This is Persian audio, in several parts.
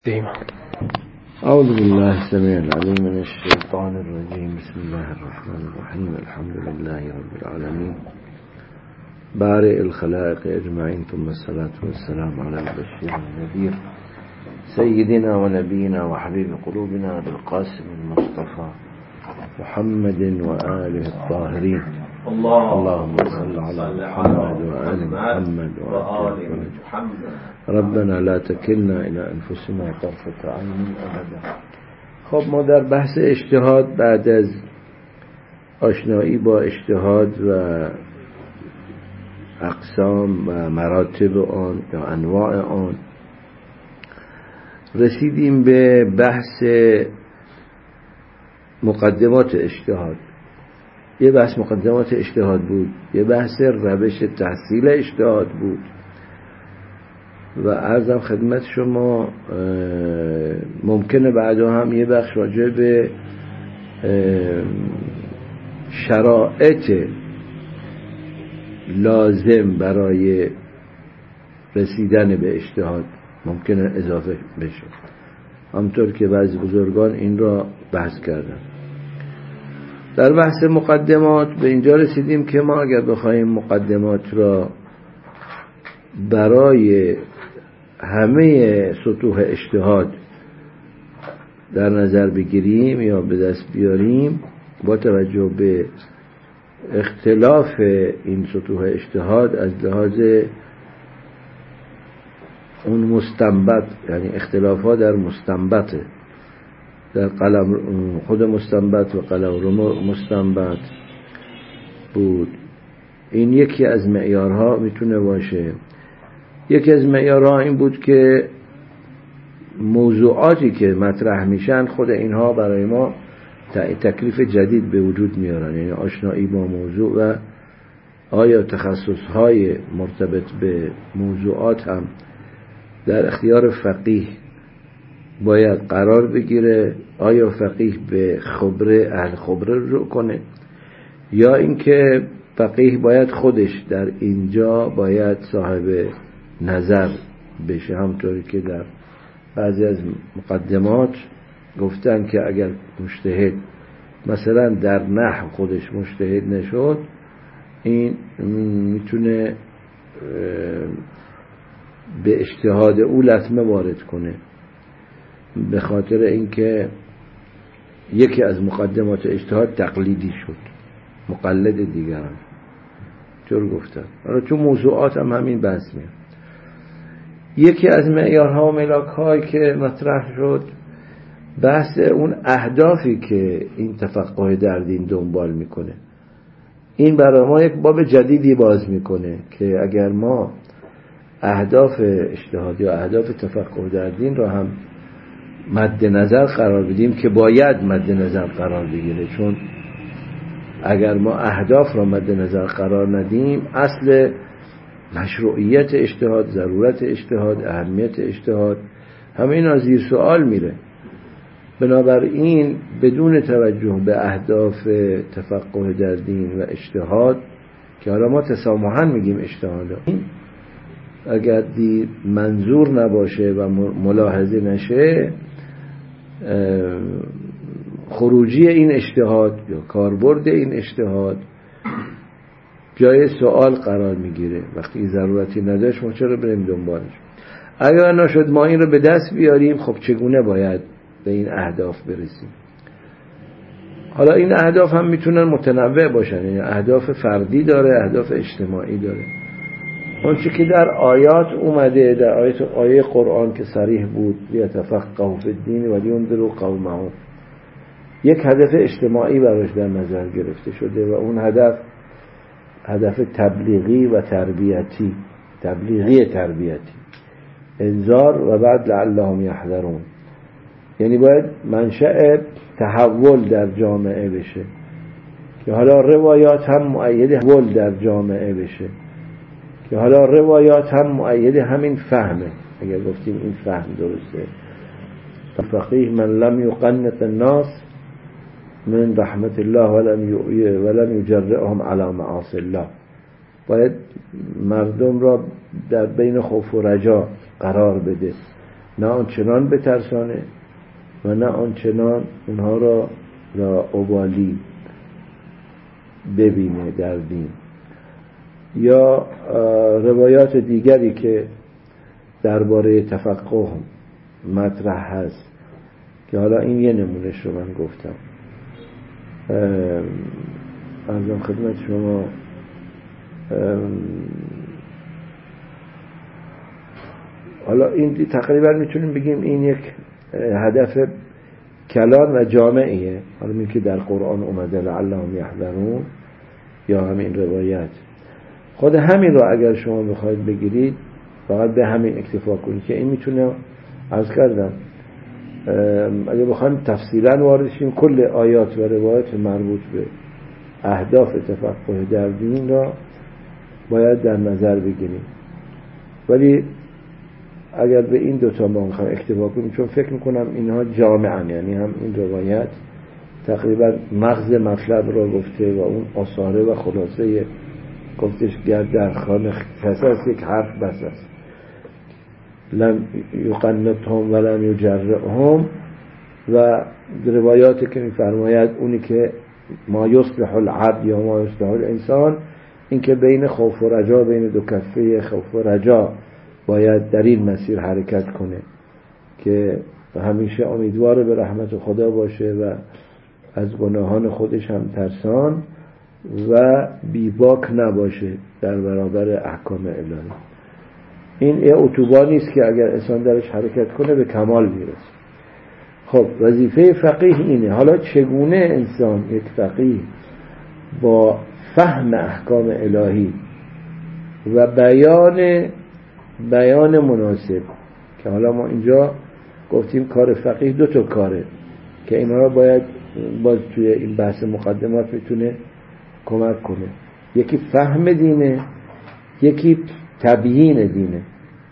ديما. أعوذ بالله السميع العليم من الشيطان الرجيم. بسم الله الرحمن الرحيم. الحمد لله رب العالمين بارئ الخلائق أجمعين، ثم الصلاة والسلام على البشير النذير سيدنا ونبينا وحبيب قلوبنا بالقاسم المصطفى محمد وآله الطاهرين. اللهم صل على محمد وآل محمد وآل محمد. ربنا لا تكلنا إلى أنفسنا طرفة عين أبدا. خب ما در بحث اجتهاد بعد از آشنایی با اجتهاد و اقسام و مراتب آن یا انواع آن رسیدیم به بحث مقدمات اجتهاد. یه بحث مقدمات اجتهاد بود، یه بحث روش تحصیل اجتهاد بود و عرضم خدمت شما ممکنه بعدا هم یه بخش راجع به شرایط لازم برای رسیدن به اجتهاد ممکنه اضافه بشه، همطور که بعضی بزرگان این را بحث کردن. در بحث مقدمات به اینجا رسیدیم که ما اگر بخوایم مقدمات را برای همه سطوح اجتهاد در نظر بگیریم یا به دست بیاریم، با توجه به اختلاف این سطوح اجتهاد از لحاظ اون مستنبط، یعنی اختلافات در مستنبط، در قلم خود مستنبط و قلم مستنبط بود. این یکی از معیارها میتونه باشه. یکی از معیارها این بود که موضوعاتی که مطرح میشن خود اینها برای ما تکلیف جدید به وجود میارن، یعنی آشنایی با موضوع و آیا تخصصهای مرتبط به موضوعات هم در اختیار فقیه باید قرار بگیره، آیا فقیه به خبره اهل خبره رجوع کنه، یا اینکه فقیه باید خودش در اینجا باید صاحب نظر بشه. همطوری که در بعضی از مقدمات گفتن که اگر مجتهد مثلا در نحو خودش مجتهد نشد، این میتونه به اجتهاد او لطمه وارد کنه، به خاطر اینکه یکی از مقدمات اجتهاد تقلیدی شد، مقلد دیگران طور گفتن. حالا تو موضوعات هم همین بحث میاد. یکی از معیارها و ملاک‌هایی که مطرح شد بحث اون اهدافی که این تفقه در دین دنبال میکنه. این برای ما یک باب جدیدی باز میکنه که اگر ما اهداف اجتهاد یا اهداف تفقه در دین را هم مد نظر قرار بدیم، که باید مد نظر قرار بگیره، چون اگر ما اهداف را مد نظر قرار ندیم، اصل مشروعیت اجتهاد، ضرورت اجتهاد، اهمیت اجتهاد، همه اینا زیر سوال میره. بنابراین بدون توجه به اهداف تفقه در دین و اجتهاد، که حالا ما تسامحاً میگیم اجتهاد، اگر منظور نباشه و ملاحظه نشه، خروجی این اجتهاد یا کاربرد این اجتهاد جای سوال قرار میگیره. وقتی ضرورتی نداشت ما چرا بریم دنبالش؟ اگر نشد ما این رو به دست بیاریم، خب چگونه باید به این اهداف برسیم؟ حالا این اهداف هم میتونن متنوع باشن، یعنی اهداف فردی داره، اهداف اجتماعی داره. اونچه که در آیات اومده، در آیه قرآن که صریح بود، لیتفقهوا فی الدین و لینذروا قومهم، یک هدف اجتماعی براش در نظر گرفته شده و اون هدف تبلیغی و تربیتی، انذار و بعد لعلهم یحذرون. یعنی باید منشأ تحول در جامعه بشه، که حالا روایات هم مؤید تحول در جامعه بشه، که حالا روایات هم مؤید همین فهمه. اگر گفتیم این فهم درسته، فقیه من لم یقنط الناس من رحمت الله ولم یجرئهم علی معاصی الله. باید مردم را در بین خوف و رجا قرار بده نه آنچنان بترسانه و نه آنچنان اونها را لاابالی ببینه در دین. یا روایات دیگری که درباره تفقه مطرح هست که حالا این یه نمونهش رو من گفتم. عرضم خدمت شما حالا این تقریبا میتونیم بگیم این یک هدف کلان و جامعیه. حالا این که در قرآن اومده لعلهم یحذرون یا همین روایت، خود همین رو اگر شما بخواید بگیرید فقط به همین اکتفا کنید که این میتونه، عرض کردم اگر بخوایم تفصیلا وارد شیم کل آیات و روایات مربوط به اهداف تفقه در دین را باید در نظر بگیریم. ولی اگر به این دوتا ما میخوایم اکتفا کنیم، چون فکر میکنم اینها جامعن، یعنی هم این روایت تقریبا مغز مطلب را گفته و اون آثاره و خلاصه گفتش گرد در خانه خصاص یک حرف بس است. لم یقنطهم ولم یجرعهم، و روایاتی که میفرماید اونی که ما یصلح العبد یا ما یصلح الانسان، این که بین خوف و رجا، بین دو کفه خوف و رجا باید در این مسیر حرکت کنه که همیشه امیدوار به رحمت خدا باشه و از گناهان خودش هم ترسان و بیباک نباشه در برابر احکام الهی. این یه اتوبانی است که اگر انسان درش حرکت کنه به کمال میرسه. خب وظیفه فقیه اینه. حالا چگونه انسان یک فقیه با فهم احکام الهی و بیان مناسب، که حالا ما اینجا گفتیم کار فقیه دو تا کاره که اینا را باید باز توی این بحث مقدمات میتونه کمک کنه. یکی فهم دینه، یکی تبیین دینه.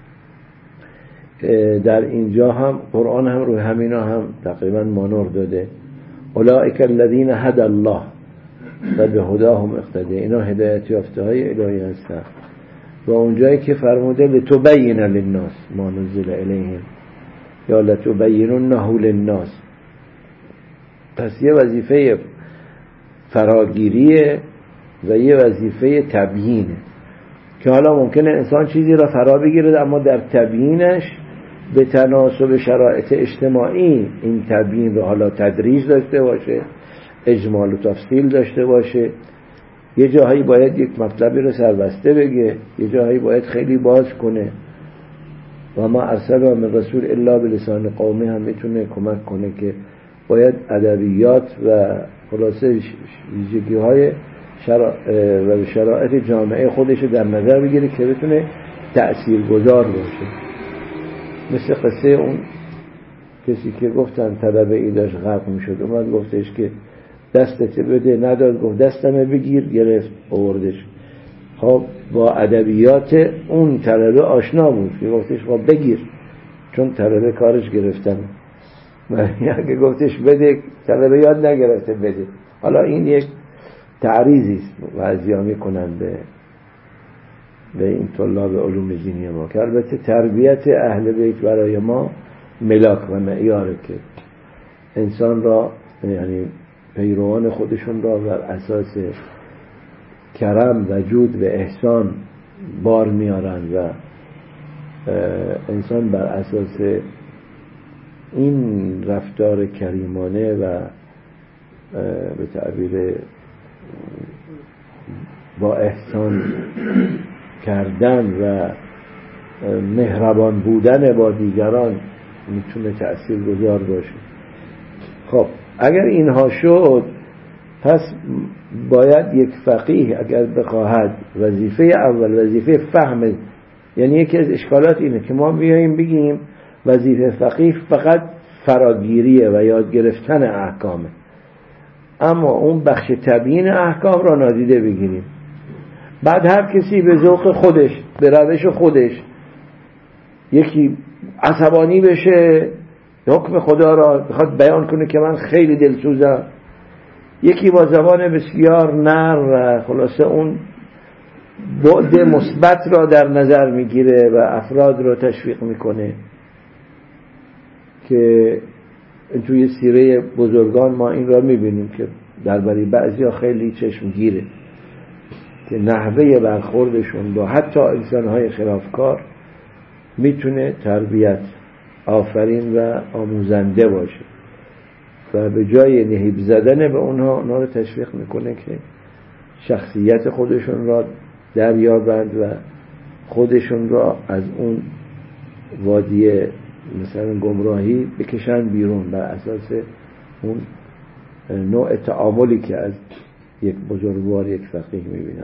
در اینجا هم قرآن هم روی همینا هم تقریبا مانور داده. اولئک الذین هدی الله و به هداهم اقتدی. اینا هدایت یافته های الهی هستن. و اونجایی که فرموده لتبین للناس ما نزل الیهم یا لتبیننه للناس، پس یه وظیفه فراگیریه و یه وظیفه تبیینه که حالا ممکنه انسان چیزی را فرا بگیره اما در تبیینش به تناسب شرایط اجتماعی این تبیین رو حالا تدریج داشته باشه، اجمال و تفصیل داشته باشه. یه جاهایی باید یک مطلبی رو سربسته بگه، یه جاهایی باید خیلی باز کنه. و ما ارسلنا من رسول الا بلسان قومه هم میتونه کمک کنه باید ادبیات و خلاصه ویژگی‌های و شرایط جامعه خودش در نظر بگیره که بتونه تأثیرگذار باشه. مثل قصه اون کسی که گفتن طلبه ای داشت غرق میشد، اومد گفتش که دستت بده، نداد، گفت دستمه بگیر، گرفت آوردش. خب با ادبیات اون طلبه آشنا بود که گفتش خب بگیر، چون طلبه کارش گرفتن. اگه گفتش بده، طلبه یاد نگرفته بده. حالا این یک تعریضی است وضعیه میکنن به این طلاب علوم دینی ما که البته تربیت اهل بیت برای ما ملاک و معیاره که انسان را، یعنی پیروان خودشون را بر اساس کرم و جود و احسان بار میارن و انسان بر اساس این رفتار کریمانه و به تعبیر با احسان کردن و مهربان بودن با دیگران میتونه تأثیر گذار باشه. خب اگر اینها شد، پس باید یک فقیه اگر بخواهد وظیفه اول وظیفه فهم، یعنی یکی از اشکالات اینه که ما بیاییم بگیم وظیفه فقیه فقط فراگیریه و یاد گرفتن احکامه، اما اون بخش تبیین احکام را نادیده بگیریم. بعد هر کسی به ذوق خودش، به روش خودش، یکی عصبانی بشه حکم خدا را بخواد بیان کنه که من خیلی دلسوزم، یکی با زبان بسیار نرم و خلاصه اون بعد مثبت را در نظر میگیره و افراد را تشویق میکنه. که توی سیره بزرگان ما این را میبینیم که درباره بعضیا خیلی چشمگیره که نحوه برخوردشون با حتی انسانهای خلافکار میتونه تربیت آفرین و آموزنده باشه و به جای نهیب زدن به اونها رو تشویق میکنه که شخصیت خودشون را دریابند و خودشون را از اون وادی مثلا گمراهی بکشن بیرون بر اساس اون نوع تعاملی که از یک بزرگوار یک فقیه میبینم.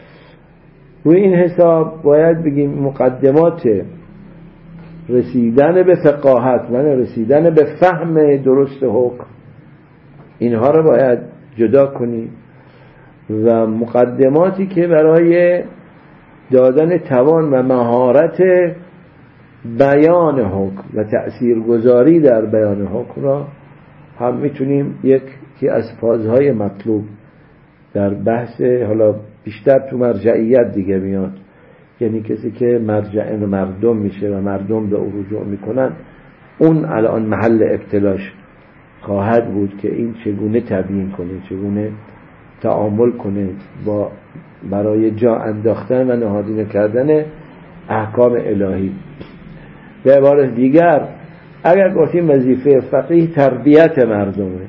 روی این حساب باید بگیم مقدمات رسیدن به فقاهت و رسیدن به فهم درست حکم اینها رو باید جدا کنیم و مقدماتی که برای دادن توان و مهارت بیان حکم و تأثیرگذاری در بیان حکم را هم میتونیم یکی از فازهای مطلوب در بحث حالا بیشتر تو مرجعیت دیگه میاد، یعنی کسی که مرجع مردم میشه و مردم به او رجوع میکنن، اون الان محل ابتلاش خواهد بود که این چگونه تبیین کنه، چگونه تعامل کنه با برای جا انداختن و نهادینه کردن احکام الهی. به عبارت دیگر اگر گفتیم وظیفه فقیه تربیت مردمه،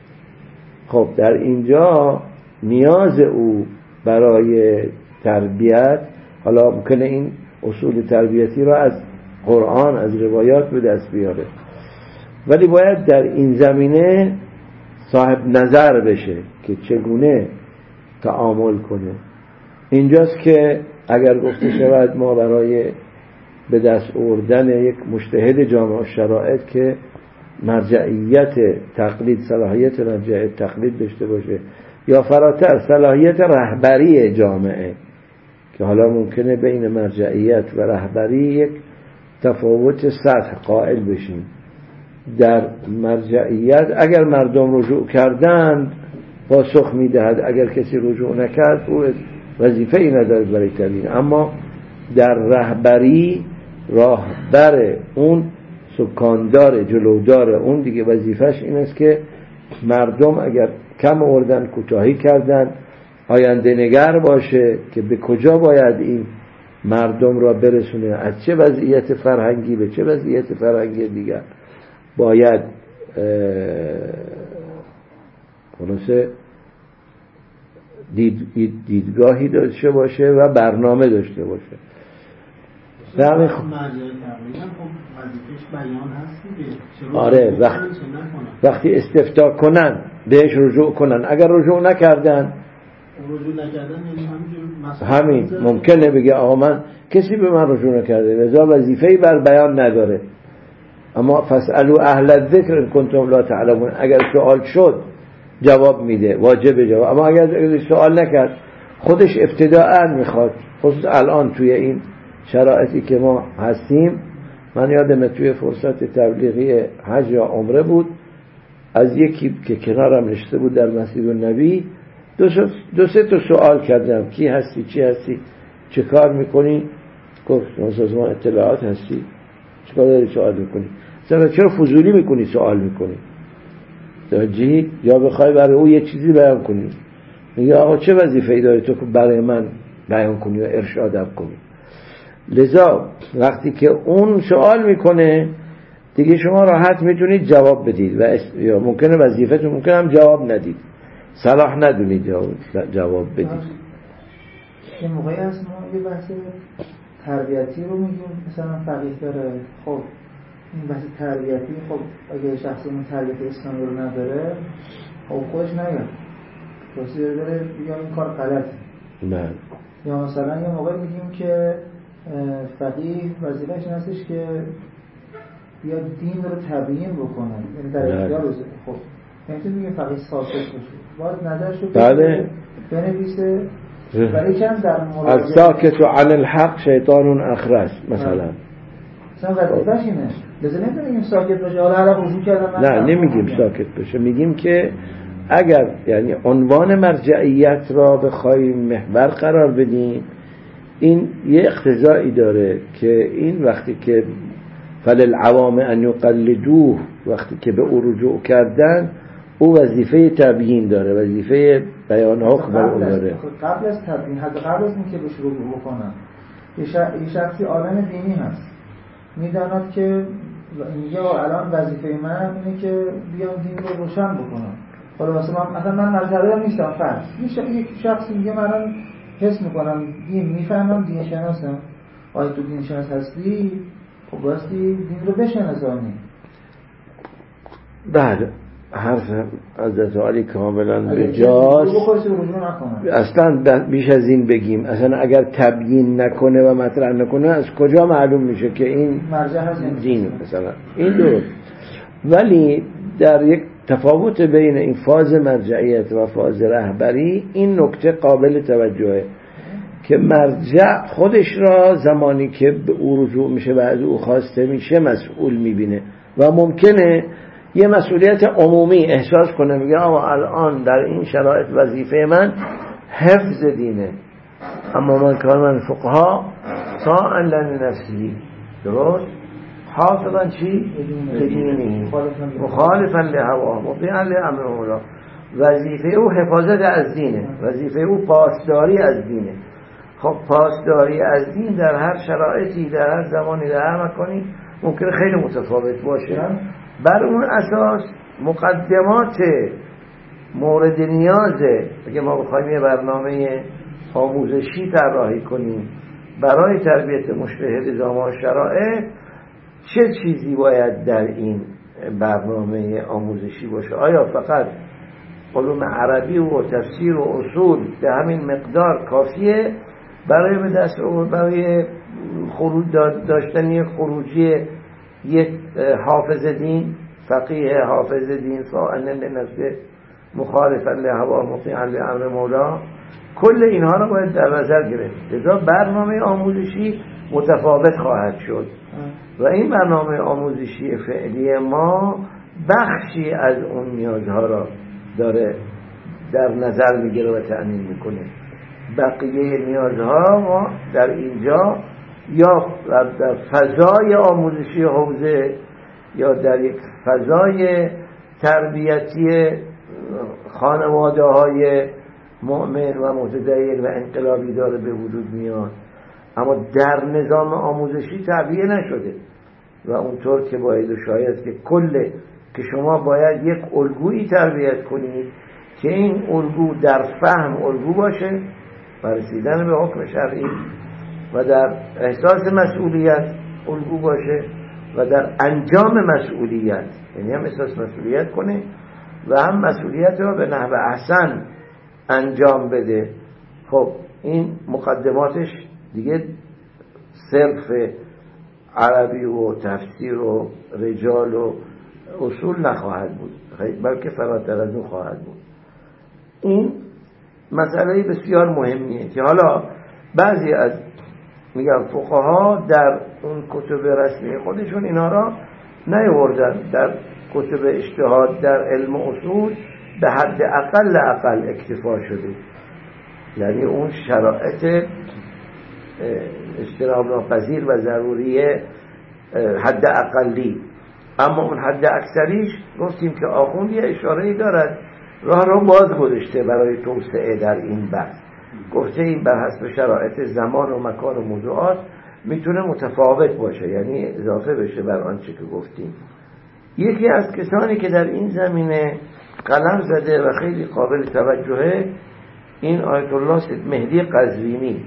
خب در اینجا نیاز او برای تربیت، حالا ممکنه این اصول تربیتی را از قرآن از روایات به دست بیاره، ولی باید در این زمینه صاحب نظر بشه که چگونه تعامل کنه. اینجاست که اگر گفته شود ما برای به دست آوردن یک مجتهد جامع الشرائط که مرجعیت تقلید، صلاحیت مرجعیت تقلید داشته باشه یا فراتر صلاحیت رهبری جامعه، که حالا ممکنه بین مرجعیت و رهبری یک تفاوت سطح قائل بشیم. در مرجعیت اگر مردم رجوع کردند پاسخ میدهد، اگر کسی رجوع نکرد او وظیفه ای نداره برای تبیین. اما در رهبری راهبر اون، سکاندار، جلودار اون دیگه وظیفش این است که مردم اگر کم آوردن، کوتاهی کردن، آینده نگر باشه که به کجا باید این مردم را برسونه، از چه وضعیت فرهنگی به چه وضعیت فرهنگی دیگر باید خلاصه دیدگاهی داشته باشه و برنامه داشته باشه. آره، وقتی استفتاء کنن بهش رجوع کنن، اگر رجوع نکردن همین ممکنه بگه آقا من کسی به من رجوع نکرده لذا وظیفه‌ای بر بیان نداره. اما فاسألوا اهل الذکر ان کنتم لا تعلمون، اگر سوال شد جواب میده، واجب جواب. اما اگر سوال نکرد خودش ابتداءً میخواد، خصوص الان توی این شرایطی که ما هستیم. من یادمه توی فرصت تبلیغی حج یا عمره بود، از یکی که کنارم نشسته بود در مسجد النبی دو سه تا سوال کردم، کی هستی، چی هستی، چه کار میکنی؟ گفت سازمان اطلاعات هستی. چه کار داری سوال میکنی؟ چرا فضولی میکنی سوال میکنی؟ توجهی یا بخوای برای او یه چیزی بیان کنی، میگه آقا چه وظیفه‌ای داری تو که برای من بیان کنی و ارشادم کنی؟ لذا وقتی که اون سوال میکنه دیگه شما راحت میتونید جواب بدید و یا ممکنه وظیفتون ممکنه هم جواب ندید، صلاح ندونید جواب بدید. این موقعی هست ما یه بحث تربیتی رو میگیم، مثلا فقیه داره، خب این بحث تربیتی، خب اگه شخصی اون تربیت اسلامی رو نداره خب خودش نیاد راستی داره یا این کار غلطه. نه، یا مثلا یه موقع میگیم که فقیه وظیفه‌اش این هستش که یا دین رو تبیین بکنه، یعنی در اختیار بذاره. خب نمیتونیم بگیم فقیه ساکت باشه، باید نظرش رو بنویسه. برای چند در مورد الساکت عن الحق شیطان اخرس مثلا وظیفه‌ش اینه، لذا نمیتونیم ساکت باشه. حالا هر رجوع کردم نه نمیگیم ساکت باشه، میگیم که اگر یعنی عنوان مرجعیت را بخوایم محور قرار بدیم، این یه اقتضایی داره که این وقتی که فللعوام ان یقلدوه، وقتی که به او رجوع کردن او وظیفه تبیین داره، وظیفه بیان حکم بر اون داره. قبل از تبیین، حتی قبل از اینکه بهش رجوع بکنن، یه شخصی عالم دینی هست، میداند که اینجا الان وظیفه من اینه که بیام دین رو روشن بکنم. حالا واسه من مذهبی نیستم، فرض یک شخصی میگه من حس میکنم دین میفهمم، دین شناسم. آیا تو دین شناس هستی؟ خب باستی دین رو بشناسانی. بله، حرف حضرت علی کاملا به جاست. اصلا بیش از این بگیم، اصلا اگر تبیین نکنه و مطرح نکنه از کجا معلوم میشه که این دین مثلا این درست. ولی در یک تفاوت بین این فاز مرجعیت و فاز رهبری، این نکته قابل توجهه که مرجع خودش را زمانی که به او رجوع میشه و از او خواسته میشه مسئول میبینه و ممکنه یه مسئولیت عمومی احساس کنه، میگه اما الان در این شرایط وظیفه من حفظ دینه، اما من کار من فقها طاعا لنفسی، درست؟ حافظا چی؟ دینی مخالفا لهوا مطیعا لامر مولا. وظیفه او حفاظت از دینه، وظیفه او پاسداری از دینه. خب پاسداری از دین در هر شرایطی، در هر زمانی، در هر مکانی ممکنه خیلی متفاوت باشه. بر اون اساس مقدمات مورد نیازه اگه ما بخوایم یه برنامه آموزشی طراحی کنیم برای تربیت مشبه نظام و شرایط، چه چیزی باید در این برنامه آموزشی باشه؟ آیا فقط علوم عربی و تفسیر و اصول به همین مقدار کافیه برای به دست آوردن، برای خروج داشتن خروجی یک حافظ دین، فقیه حافظ دین طاعن لنفسه مخالفا لهوا مطیعا لامر مولا؟ کل اینها رو باید در نظر گرفت. لذا برنامه آموزشی متفاوت خواهد شد و این برنامه آموزشی فعلی ما بخشی از اون نیازها را داره در نظر میگیره و تأمین میکنه. بقیه نیازها ما در اینجا یا در فضای آموزشی حوزه یا در یک فضای تربیتی خانواده های مؤمن و متدین و انقلابی داره به وجود میاد، اما در نظام آموزشی تعبیه نشده و اونطور که باید و شاید که شما باید یک الگویی تربیت کنید که این الگو در فهم الگو باشه و رسیدن به حکم شرعی و در احساس مسئولیت الگو باشه و در انجام مسئولیت، یعنی هم احساس مسئولیت کنه و هم مسئولیت رو به نحو احسن انجام بده. خب این مقدماتش دیگه صرف عربی و تفسیر و رجال و اصول نخواهد بود، بلکه فراتر از اون خواهد بود. این مسئله بسیار مهمیه که حالا بعضی از میگن فقها در اون کتب رسمی خودشون اینا را نیاوردن، در کتب اجتهاد در علم اصول به حد اقل اکتفا شده، یعنی اون شرایط اجتناب ناپذیر و ضروریه حد اقلی، اما اون حد اکثریش گفتیم که آخوند یه اشاره‌ای دارد، راه رو باز گذاشته برای توسعه در این بحث، گفته این بر حسب شرایط زمان و مکان و موضوعات میتونه متفاوت باشه، یعنی اضافه بشه بر آنچه که گفتیم. یکی از کسانی که در این زمینه قلم زده و خیلی قابل توجهه این آیت الله سید مهدی قزوینی،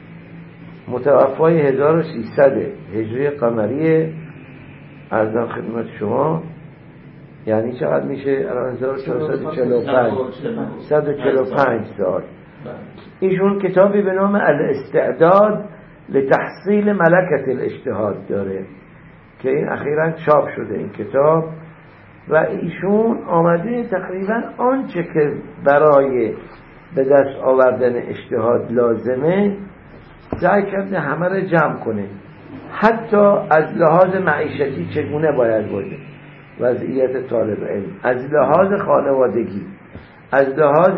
متوفای 1300 هجری قمری، عرضم خدمت شما، یعنی چقدر میشه الان؟ 1445 سال. ایشون کتابی به نام الاستعداد لتحصیل ملکت الاجتهاد داره که این اخیراً چاپ شده این کتاب، و ایشون آمده تقریباً آنچه که برای به دست آوردن اجتهاد لازمه سعی کرده همه رو جمع کنه، حتی از لحاظ معیشتی چگونه باید باشه، وضعیت طالب علم، از لحاظ خانوادگی، از لحاظ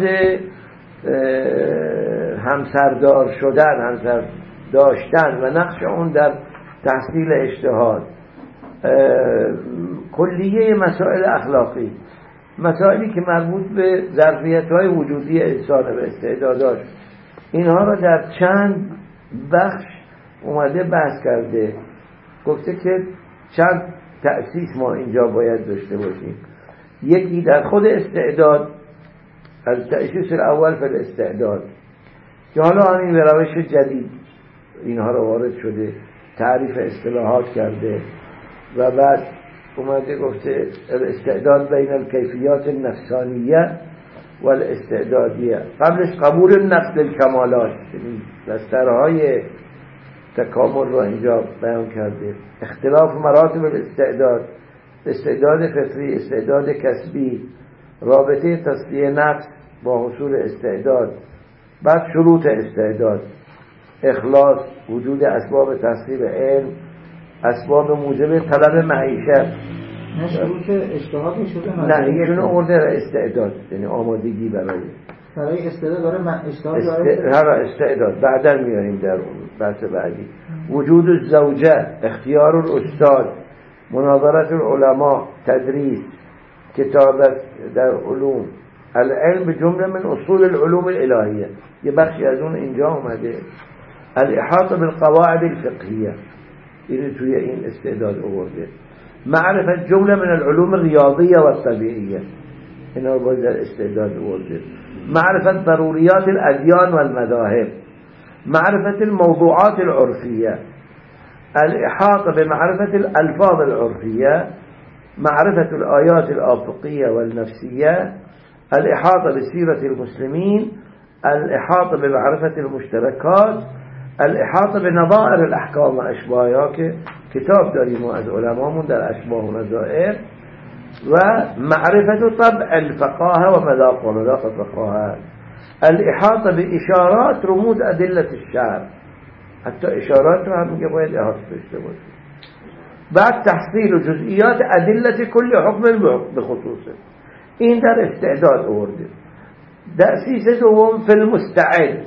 همسردار شدن، همسر داشتن و نقش اون در تحصیل اجتهاد، کلیه مسائل اخلاقی، مسائلی که مربوط به ظرفیت‌های وجودی انسان و استعداداش، اینها را در چند بخش اومده بحث کرده. گفته که چند تأسیس ما اینجا باید داشته باشیم. یکی در خود استعداد، از تأسیس الاول فی الاستعداد، که حالا همین به روش جدید اینها را وارد شده، تعریف اصطلاحات کرده و بعد اومده گفته الاستعداد بین الکیفیات النفسانیه و الاستعدادیه. قبلش قبول نقد الکمالات، یعنی دسترهای تکامل رو اینجا بیان کرده. اختلاف مراتب الاستعداد، استعداد فطری، استعداد کسبی، رابطه تصفیه نفس با حصول استعداد، بعد شروط استعداد، اخلاص، وجود اسباب تحصیل علم، اسباب موجب طلب معیشت. نه شروط اجتهاد میشده؟ نه ایشون ارده استعداد، یعنی آمادگی برای استعداد داره. استعداد بعدا میاریم در بحث بعدی. وجود الزوجه، اختیار الاستاد، مناظرت العلماء، تدریس، کتابت در علوم، العلم به جمله من اصول العلوم الالهیه، یه بخشی از اون اینجا اومده. الاحاطه بالقواعد الفقهیه، این توی این استعداد آورده. معرفت جمله من العلوم الریاضیه و الطبیعیه، اینا باید در استعداد آورده. معرفت ضروریات الادیان و المذاهب، معرفت الموضوعات العرفیه، الاحاطه بمعرفت الالفاظ العرفیه، معرفت الآيات الآفقية والنفسية، الإحاطة بسيرة المسلمين، الإحاطة بمعرفة المشتركات، الإحاطة بنظائر الأحكام وأشباهها، كتاب داریم از علمامون در اشباه و نظائر، و معرفة طبع الفقاهة ومذاق ومذاق الفقاهة، الإحاطة بإشارات رموز أدلة الشعر، حتى إشارات رو هم میگه باید احاطه داشته باشیم. بعد تحصیل جزئیات ادله کل حکم بخصوصه، این در استعداد آورده. تأسیس دوم فی المستعد،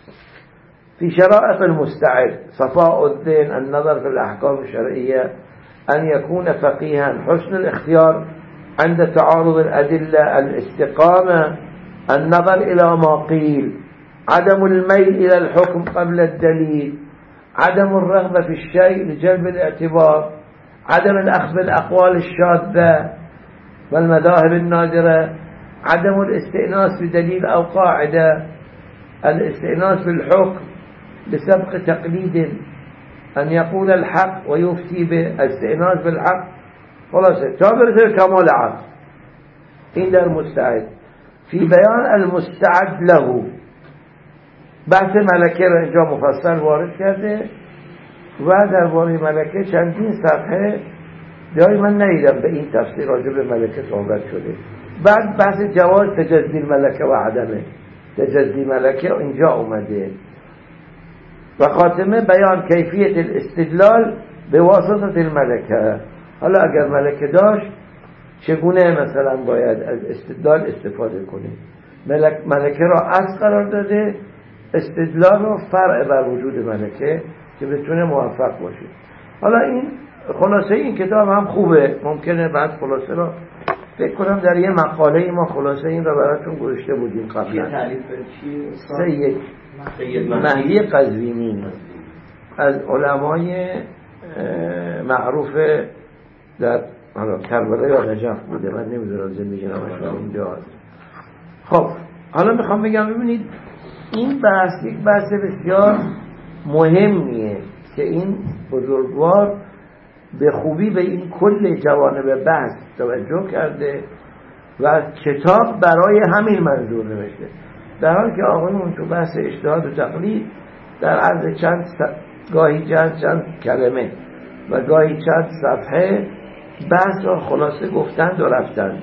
في شرائط المستعد، صفاء الذهن، النظر في الأحكام الشرعية، أن يكون فقيها، حسن الاختيار عند تعارض الأدلة، الاستقامة، النظر إلى ما قيل، عدم الميل إلى الحكم قبل الدليل، عدم الرغبة في الشيء لجلب الاعتبار، عدم الأخذ بالأقوال الشاذة والمذاهب النادرة، عدم الاستئناس بدليل أو قاعدة، الاستئناس بالحكم بسبق تقليد، أن يقول الحق ويفتي بالاستئناس بالحق، خلاص تابر كمال عقل. این در مستعد. في بيان المستعد له، بحث ملکه را اینجا مفصل وارد کرده و درباره ملکه چندین صفحه جایی من ندیدم به این تفسیر راجع به ملکه صحبت شده. بعد بحث جواز تجزی ملکه و عدمه، تجزی ملکه اینجا اومده. و خاتمه بیان کیفیت الاستدلال به واسطه الملکه، حالا اگر ملکه داشت چگونه مثلا باید از استدلال استفاده کنیم. ملکه را اصل قرار داده، استدلال رو فرع بر وجود ملکه که بتونه موفق باشه. حالا این خلاصه این کتاب هم خوبه، ممکنه بعد خلاصه را فکر کنم در یه مقاله ما خلاصه این را براتون گذاشته بودیم قبلا. سید مهدی قزوینی از علمای معروف در کربلا یا نجف بوده، من نمیدونم زندگی نامش اونجا. خب حالا میخوام بگم ببینید این بحث یک بحث بسیار مهمیه که این بزرگوار به خوبی به این کل جوانب بحث توجه کرده و کتاب برای همین منظور نوشته، در حالی که آقایون تو بحث اجتهاد و تقلید در عرض گاهی چند کلمه و گاهی چند صفحه بحث را خلاصه گفتند و رفتند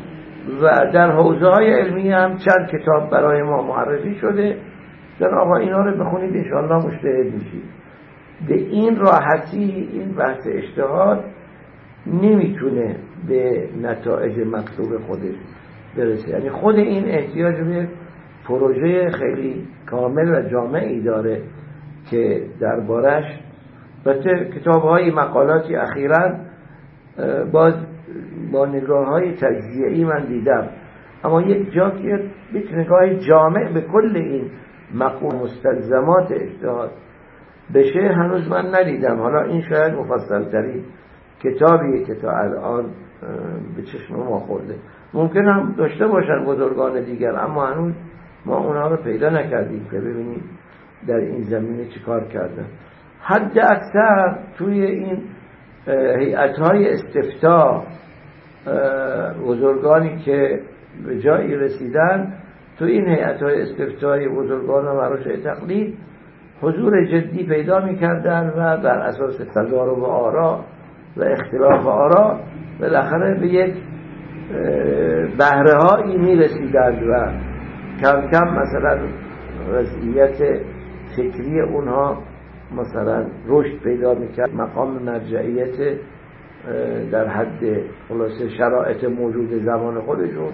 و در حوزه های علمی هم چند کتاب برای ما معرفی شده. در آقا اینا رو بخونید انشاءالله مجتهد میشید. به این راحتی این بحث اجتهاد نمیتونه به نتایج مطلوب خودش برسه، یعنی خود این احتیاج به پروژه خیلی کامل و جامعی داره که دربارش البته کتاب‌های مقالاتی اخیراً باز با نگاه‌های تجزیه‌ای من دیدم، اما یک جا که یک نگاه جامع به کل این مقام مستلزمات اجتهاد بشه هنوز من ندیدم. حالا این شاید مفصل ترین کتابیه که تا الان به چشم ما خورده. ممکن هم داشته باشن بزرگان دیگر، اما هنوز ما اونها رو پیدا نکردیم که ببینیم در این زمینه چی کار کردن. حد اکثر توی این هیئت‌های استفتاء بزرگانی که به جایی رسیدن، تو این هیئت‌های استفتای بزرگان و مراجع تقلید حضور جدی پیدا می‌کردن و بر اساس تضارب آرا و اختلاف آرا بالاخره به یک بهره‌هایی می‌رسیدند و کم کم مثلا وضعیت فکری اونها مثلا رشد پیدا می‌کرد، مقام مرجعیت در حد خلاصه شرایط موجود زمان خودشون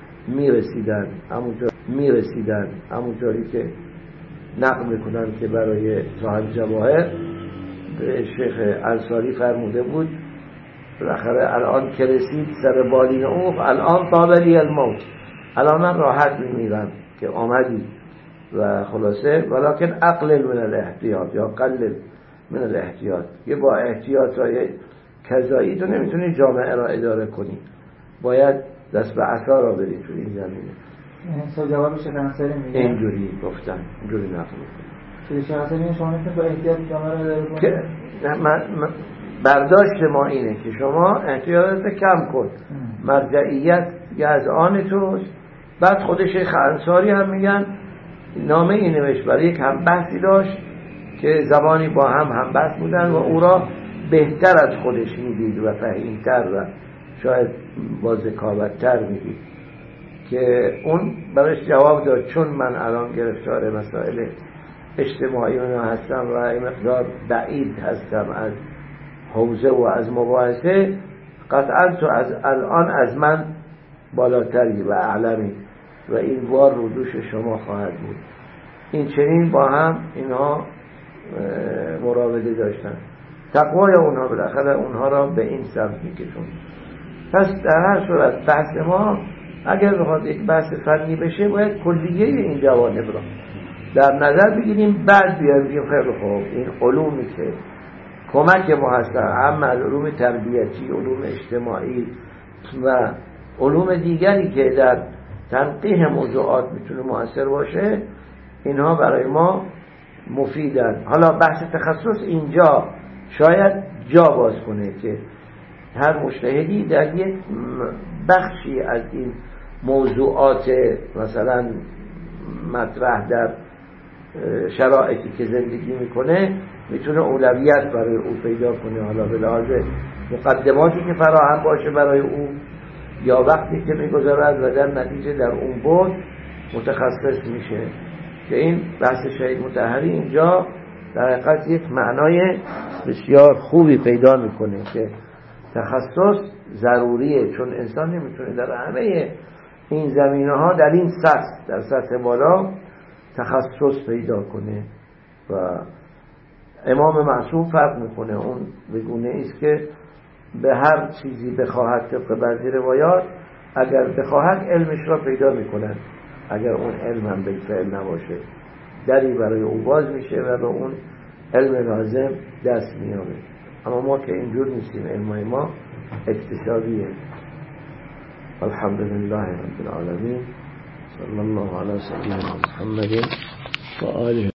میرسیدن همونجوری که نقل میکنن که برای صاحب جواهر شیخ انصاری فرموده بود بالاخره الان که رسید سر بالین اوف، الان طابلی الموت، الان من راحت میمیرم که آمدی و خلاصه ولکن اقلل من الاحتیاط یا قلل من الاحتیاط، یه با احتیاط های کذایی تو نمیتونی جامعه را اداره کنی، باید دست به عصا را بری تو این زمینه. این جواب شیخ انصاری میگه اینجوری گفتن، اینجوری نقل میکنن شیخ انصاری شما میتونید با احتیاط جامعه را اداره کنید که برداشت ما اینه که شما احتیاطات کم کن، مرجعیت دیگه از آن توست. بعد خود شیخ انصاری هم میگن نامه ای نوشت برای یک هم بحثی داشت که زبانی با هم بحث بودن و او را بهتر از خودش میدید و فهیمتر و شاید با ذکاوت‌تر میدید که اون برایش جواب داد چون من الان گرفتار مسائل اجتماعی هستم و این مقدار بعید هستم از حوزه و از مباحثه، قطعا تو از الان از من بالاتری و اعلمی و این بار رو دوش شما خواهد بود. این چنین با هم اینها مراوده داشتن. تقوای اونها بالاخره اونها را به این سمت میکشون. پس در هر صورت بحث ما اگر بخواد یک بحث فنی بشه باید کلیه این جوانب را در نظر بگیریم، بعد بیاریم خیلی خوب این علومی که کمک ما هستن، اما علوم تربیتی، علوم اجتماعی و علوم دیگری که در تنقیح موضوعات میتونه مؤثر باشه، اینها برای ما مفیدن. حالا بحث تخصص اینجا شاید جا باز کنه که هر مجتهدی در یک بخشی از این موضوعات مثلا مطرح در شرایطی که زندگی میکنه میتونه اولویت برای او پیدا کنه، حالا به لحاظ مقدماتی که فراهم باشه برای او یا وقتی که میگذارد و در نتیجه در اون بود متخصص میشه. که این بحث شهید مطهری اینجا در حقیقت یک معنای بسیار خوبی پیدا میکنه که تخصص ضروریه، چون انسان نمیتونه در همه این زمینه ها در این سطح، در سطح بالا تخصص پیدا کنه. و امام معصوم فرق میکنه، اون بگونه ایست که به هر چیزی بخواهد طبق بعضی روایات اگر بخواهد علمش را پیدا میکنن، اگر اون علم هم بالفعل نباشه دری برای او باز میشه و به اون علم لازم دست میاره. اما ما که اینجور نیستیم، علم ما اکتسابیه. الحمدلله رب العالمین، صلی الله علی سیدنا محمد و آله.